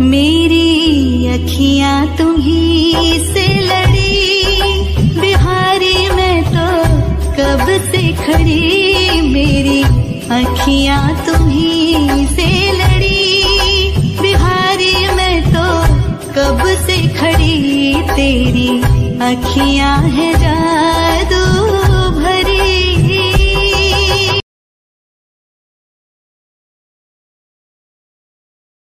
मेरी अखियां तुम्ही से लड़ी, बिहारी मैं तो कब से खड़ी। मेरी अखियां तुम्ही से लड़ी, बिहारी मैं तो कब से खड़ी। तेरी अखियां है जा